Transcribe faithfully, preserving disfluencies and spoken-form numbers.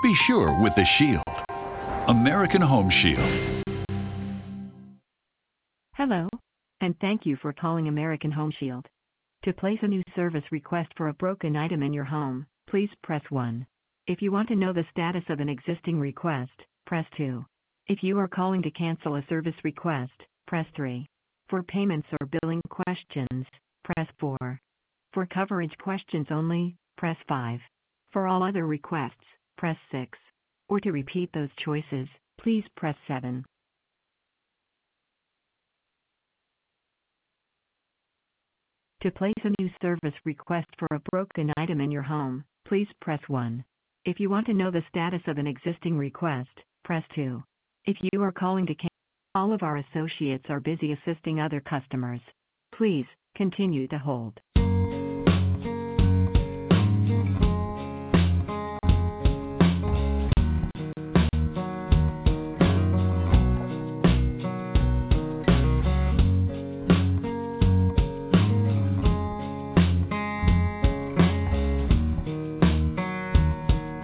Be sure with the Shield. American Home Shield. Hello, and thank you for calling American Home Shield. To place a new service request for a broken item in your home, please press one. If you want to know the status of an existing request, press two. If you are calling to cancel a service request, press three. For payments or billing questions, press four. For coverage questions only, press five. For all other requests, press six. Or to repeat those choices, please press seven. To place a new service request for a broken item in your home, please press one. If you want to know the status of an existing request, press two. If you are calling to cancel, all of our associates are busy assisting other customers. Please continue to hold.